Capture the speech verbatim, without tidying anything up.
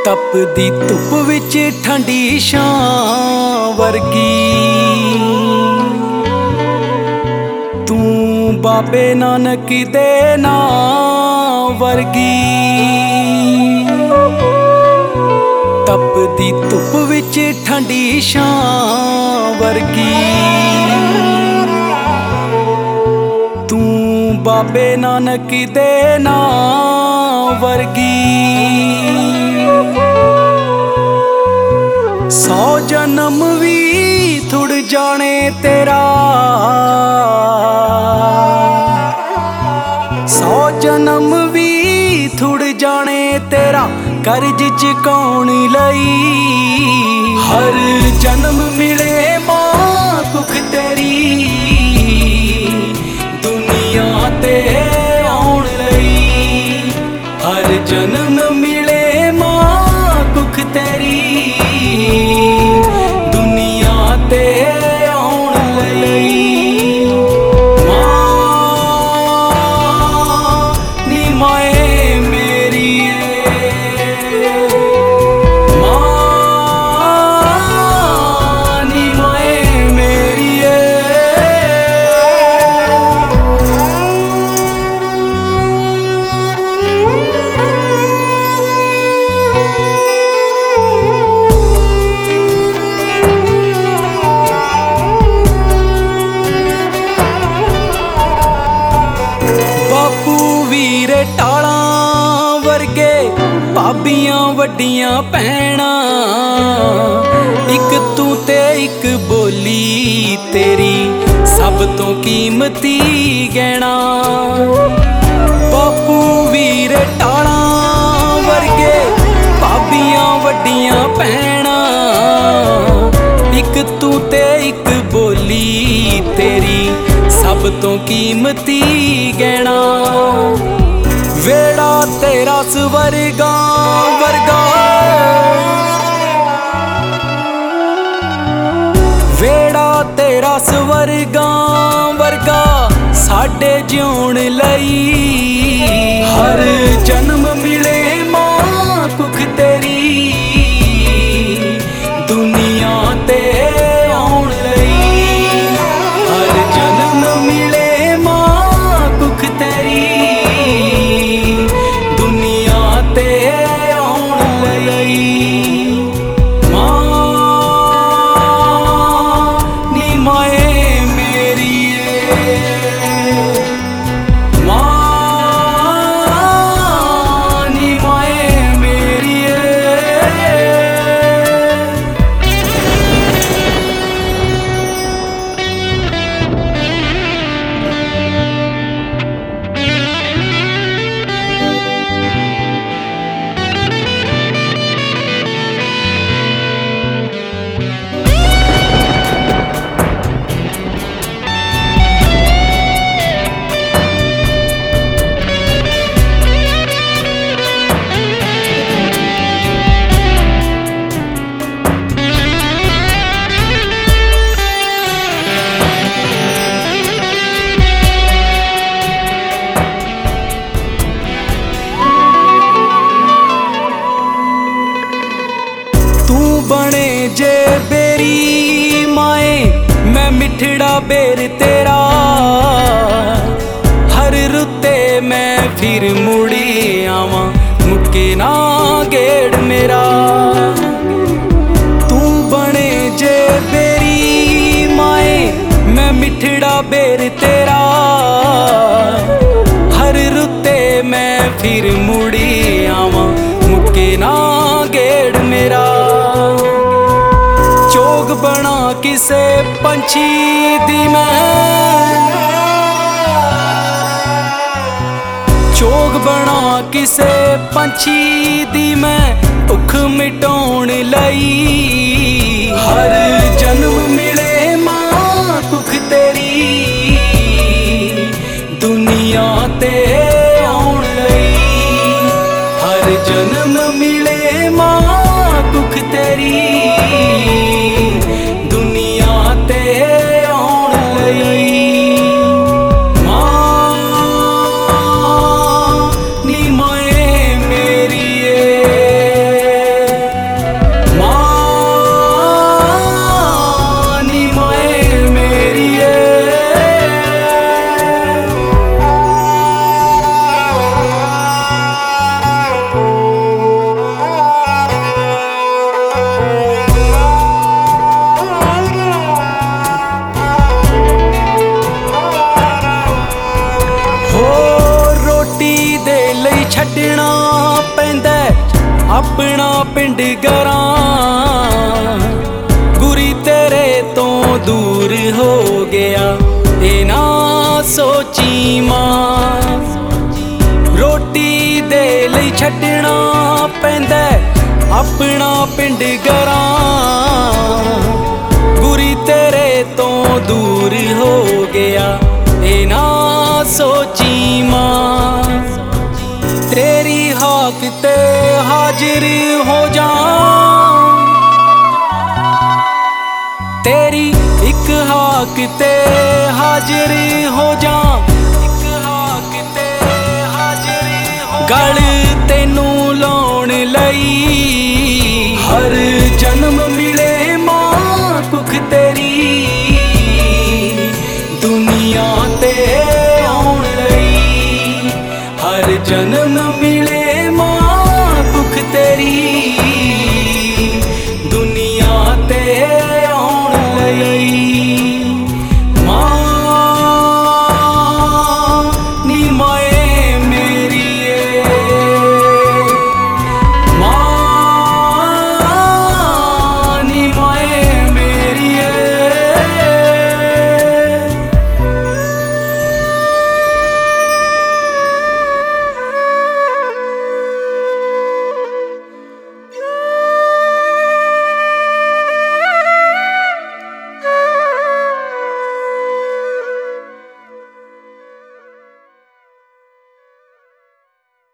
ਤਪਦੀ ਧੁੱਪ ਵਿੱਚ ਠੰਡੀ ਛਾਂ ਵਰਗੀ ਤੂੰ ਬਾਬੇ ਨਾਨਕ ਦੇ ਨਾਂ ਵਰਗੀ। ਤਪਦੀ ਧੁੱਪ ਵਿੱਚ ਠੰਡੀ ਛਾਂ ਵਰਗੀ ਤੂੰ ਬਾਬੇ ਨਾਨਕ ਦੇ ਨਾਂ ਵਰਗੀ। ਸੌ ਜਨਮ ਵੀ ਥੁੜ ਜਾਣੇ ਤੇਰਾ, ਸੌ ਜਨਮ ਵੀ ਥੁੜ ਜਾਣੇ ਤੇਰਾ ਕਰਜ਼ ਚੁਕਾਉਣ ਲਈ। ਹਰ ਜਨਮ ਮਿਲੇ ਮਾਂ ਕੁੱਖ ਤੇਰੀ ਦੁਨੀਆ ਤੇ ਆਉਣ ਲਈ। ਹਰ ਜਨਮ ਮਿਲੇ ਮਾਂ ਕੁੱਖ ਤੇਰੀ ਦੁਨੀਆ ਤੇ ਆਉਣ ਲਈ। ਮਾਂ ਨੀ ਮਾਏ ਮੇਰੀ ਮਾਂ ਨੀ ਮਾਏ ਮੇਰੀ ਵੀਰੇ ਟਾਲਾਂ ਵਰਗੇ ਭਾਬੀਆਂ ਵੱਡੀਆਂ ਭੈਣਾਂ, ਇੱਕ ਤੂੰ ਤੇ ਇੱਕ ਬੋਲੀ ਤੇਰੀ ਸਭ ਤੋਂ ਕੀਮਤੀ ਗਹਿਣਾ। ਬਾਪੂ ਵੀਰੇ ਟਾਲਾਂ ਵਰਗੇ ਭਾਬੀਆਂ ਵੱਡੀਆਂ ਭੈਣਾਂ, ਇੱਕ ਤੂੰ ਤੇ ਇੱਕ ਬੋਲੀ ਤੇਰੀ ਸਭ ਤੋਂ ਕੀਮਤੀ ਗਹਿਣਾ। ਵੇੜਾ ਤੇਰਾ ਸਵਰਗਾ ਵਰਗਾ, ਵੇੜਾ ਤੇਰਾ ਸਵਰਗਾ ਵਰਗਾ ਸਾਡੇ ਜਿਉਣ ਲਈ। ਹਰ ਜਨਮ ਮਿਲੇ ਮਾਂ ਕੁੱਖ ਤੇਰੀ ਦੁਨੀਆ ਤੇ ਆਉਣ ਲਈ। ਹਰ ਜਨਮ ਮਿਲੇ ਮਾਂ ਕੁੱਖ ਤੇਰੀ ਦੁਨੀਆ ਤੇ ਆਉਣ ਲਈ। ਮਾਂ ਨੀ ਮਾਏ ਮੇਰੀ ਮਾਂ ਨੀ ਮਾਏ ਮੇਰੀ। ਬਣੇ ਜੇ ਬੇਰੀ ਮਾਏ ਮੈਂ ਮਿੱਠੜਾ ਬੇਰ ਤੇਰਾ। ਹਰ ਰੁੱਤੇ ਮੈਂ ਫਿਰ ਮੁੜੀ ਆਵਾਂ ਮੁੱਕੇ ਨਾ ਗੇੜ ਮੇਰਾ। ਤੂੰ ਬਣੇ ਜੇ ਬੇਰੀ ਮਾਏ ਮੈਂ ਮਿੱਠੜਾ ਬੇਰ ਤੇਰਾ। ਹਰ ਰੁੱਤੇ ਮੈਂ ਫਿਰ ਮੁੜੀ ਆਵਾਂ ਮੁੱਕੇ ਨਾ ਗੇੜ ਮੇਰਾ। ਚੋਗ ਬਣਾ ਕਿਸੇ ਪੰਛੀ ਦੀ ਮੈਂ, ਚੋਗ ਬਣਾ ਕਿਸੇ ਪੰਛੀ ਦੀ ਮੈਂ ਭੁੱਖ ਮਿਟਾਉਣ ਲਈ। ਹਰ ਜਨਮ ਮਿਲੇ ਮਾਂ ਕੁੱਖ ਤੇਰੀ ਦੁਨੀਆ ਤੇ ਆਉਣ ਲਈ। ਹਰ ਜਨਮ ਮਿਲੇ ਮਾਂ ਕੁੱਖ ਤੇਰੀ ਦੁਨੀਆ ਤੇ ਆਉਣ ਲਈ। ਮਾਂ ਨੀ ਮਾਏ ਮੇਰੀ ਆਪਣਾ ਪਿੰਡ ਗਰਾਂ ਗੁਰੀ ਤੇਰੇ ਤੋਂ ਦੂਰ ਹੋ ਗਿਆ, ਇਹ ਨਾ ਸੋਚੀ ਮਾਂ। ਰੋਟੀ ਦੇ ਲਈ ਛੱਡਣਾ ਪੈਂਦਾ ਆਪਣਾ ਪਿੰਡ ਗਰਾਂ ਗੁਰੀ ਤੇਰੇ ਤੋਂ ਦੂਰ ਹੋ ਗਿਆ, ਇਹ ਨਾ ਸੋਚੀ ਮਾਂ। ਤੇਰੀ ਹਾਕ ਤੇ ਹਾਜ਼ਰ ਹੋ ਜਾ, ਤੇਰੀ ਇੱਕ ਹਾਕ ਤੇ ਹਾਜ਼ਰ ਹੋ ਜਾ, ਇੱਕ ਹਾਕ ਤੇ ਹਾਜ਼ਰ ਹੋ ਜਾ। ਗਲ ਤੈਨੂੰ ਲਾਉਣ ਲਈ